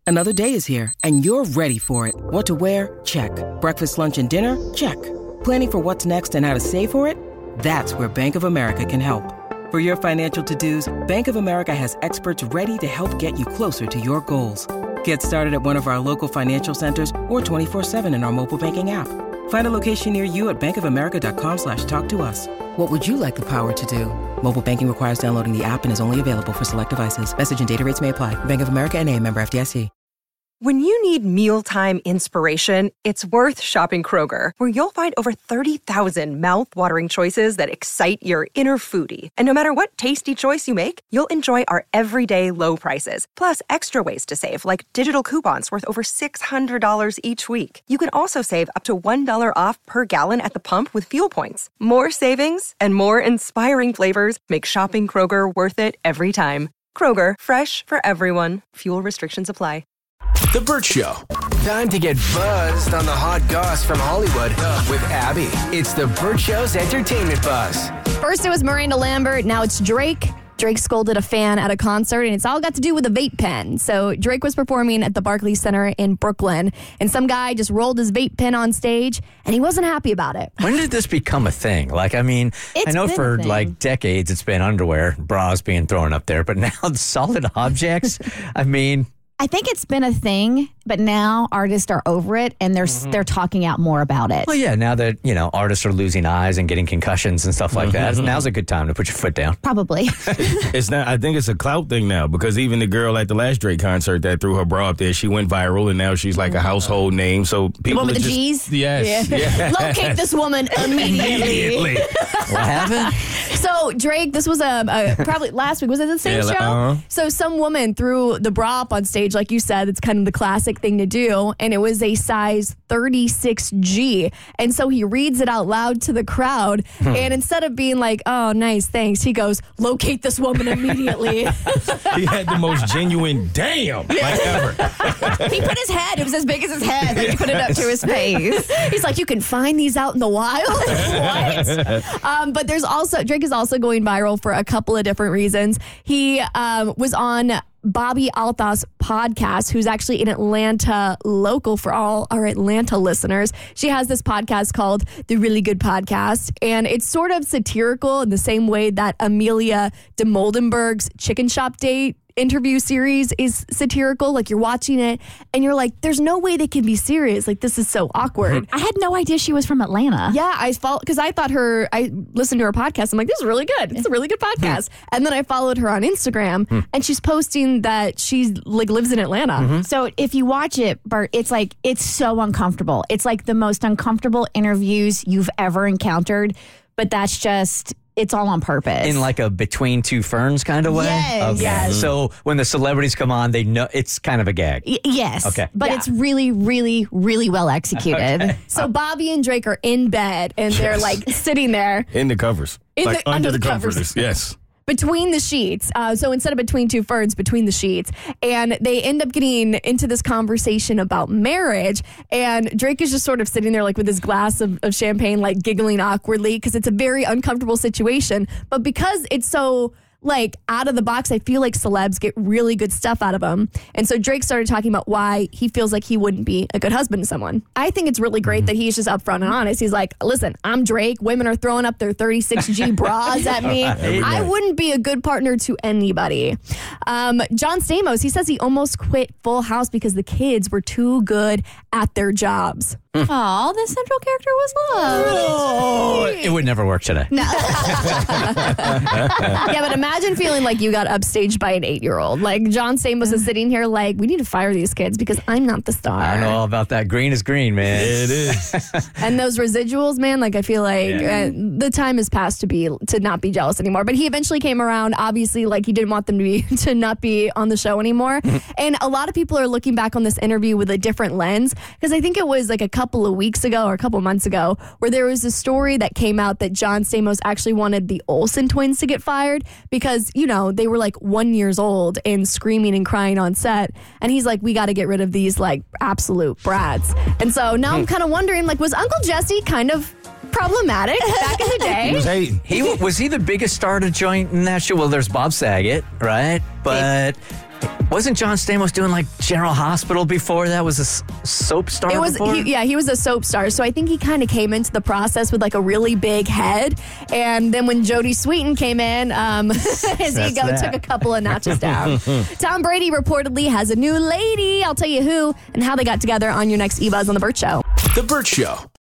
Another day is here, and you're ready for it. What to wear? Check. Breakfast, lunch, and dinner? Check. Planning for what's next and how to save for it? That's where Bank of America can help. For your financial to-dos, Bank of America has experts ready to help get you closer to your goals. Get started at one of our local financial centers or 24/7 in our mobile banking app. Find a location near you at bankofamerica.com/talktous. What would you like the power to do? Mobile banking requires downloading the app and is only available for select devices. Message and data rates may apply. Bank of America N.A., member FDIC. When you need mealtime inspiration, it's worth shopping Kroger, where you'll find over 30,000 mouth-watering choices that excite your inner foodie. And no matter what tasty choice you make, you'll enjoy our everyday low prices, plus extra ways to save, like digital coupons worth over $600 each week. You can also save up to $1 off per gallon at the pump with fuel points. More savings and more inspiring flavors make shopping Kroger worth it every time. Kroger, fresh for everyone. Fuel restrictions apply. The Burt Show. Time to get buzzed on the hot goss from Hollywood with Abby. It's the Burt Show's entertainment buzz. First it was Miranda Lambert. Now it's Drake. Drake scolded a fan at a concert, and it's all got to do with a vape pen. So Drake was performing at the Barclays Center in Brooklyn, and some guy just rolled his vape pen on stage, and he wasn't happy about it. When did this become a thing? Like, I mean, I know for like decades it's been underwear, bras being thrown up there, but now solid objects, I mean... I think it's been a thing, but now artists are over it and they're talking out more about it. Well, yeah, now that, artists are losing eyes and getting concussions and stuff like that, now's a good time to put your foot down. Probably. It's not. I think it's a clout thing now, because even the girl at the last Drake concert that threw her bra up there, she went viral and now she's like a household name. So people the one with are the just, G's? Yes. Yeah. Locate this woman immediately. What happened? So Drake, this was probably last week. Was it the same show? So some woman threw the bra up on stage, like you said. It's kind of the classic thing to do, and it was a size 36G. And so he reads it out loud to the crowd, and instead of being like, "Oh, nice, thanks," he goes, "Locate this woman immediately." He had the most genuine "damn" like ever. He put his head; it was as big as his head. Like he put it up to his face. He's like, "You can find these out in the wild." What? But there's also Drake is also going viral for a couple of different reasons. He was on Bobby Alta's podcast, who's actually an Atlanta local for all our Atlanta listeners. She has this podcast called The Really Good Podcast, and it's sort of satirical in the same way that Amelia DeMoldenberg's Chicken Shop Date interview series is satirical. Like, you're watching it and you're like, there's no way they can be serious. Like, this is so awkward. I had no idea she was from Atlanta. Yeah, I listened to her podcast. I'm like, this is really good. It's a really good podcast. And then I followed her on Instagram, and she's posting that she lives in Atlanta. So if you watch it, Bert, it's so uncomfortable. It's like the most uncomfortable interviews you've ever encountered, but that's just... It's all on purpose. In like a between two ferns kind of way? Yes. Okay. Yes. So when the celebrities come on, they know it's kind of a gag. Yes. Okay. But it's really, really, really well executed. Okay. So Bobby and Drake are in bed, and they're like sitting there. In the covers. Under the covers. comforters. Yes. Between the sheets. So instead of between two ferns, between the sheets. And they end up getting into this conversation about marriage. And Drake is just sort of sitting there like with his glass of champagne, like giggling awkwardly, because it's a very uncomfortable situation. But because it's so... like out of the box, I feel like celebs get really good stuff out of them. And so Drake started talking about why he feels like he wouldn't be a good husband to someone. I think it's really great that he's just upfront and honest. He's like, listen, I'm Drake. Women are throwing up their 36G bras at me. I wouldn't be a good partner to anybody. John Stamos, he says he almost quit Full House because the kids were too good at their jobs. Oh, the central character was love. Oh, it would never work today. No. Yeah, but imagine feeling like you got upstaged by an 8-year-old. Like, John Stamos is sitting here like, we need to fire these kids because I'm not the star. I know all about that. Green is green, man. It is. And those residuals, man, like, I feel like the time has passed to not be jealous anymore. But he eventually came around. Obviously, like, he didn't want them to not be on the show anymore. And a lot of people are looking back on this interview with a different lens, because I think it was like a couple of weeks ago or a couple months ago where there was a story that came out that John Stamos actually wanted the Olsen twins to get fired because, they were like 1 year old and screaming and crying on set. And he's like, we got to get rid of these like absolute brats. And so now I'm kind of wondering, like, was Uncle Jesse kind of problematic back in the day? He was hating. Was he the biggest star to joint in that show? Well, there's Bob Saget, right? But Wasn't John Stamos doing like General Hospital before that? Was a soap star before? He was a soap star. So I think he kind of came into the process with like a really big head. And then when Jodie Sweetin came in, his ego took a couple of notches down. Tom Brady reportedly has a new lady. I'll tell you who and how they got together on your next eBuzz on The Burt Show. The Burt Show.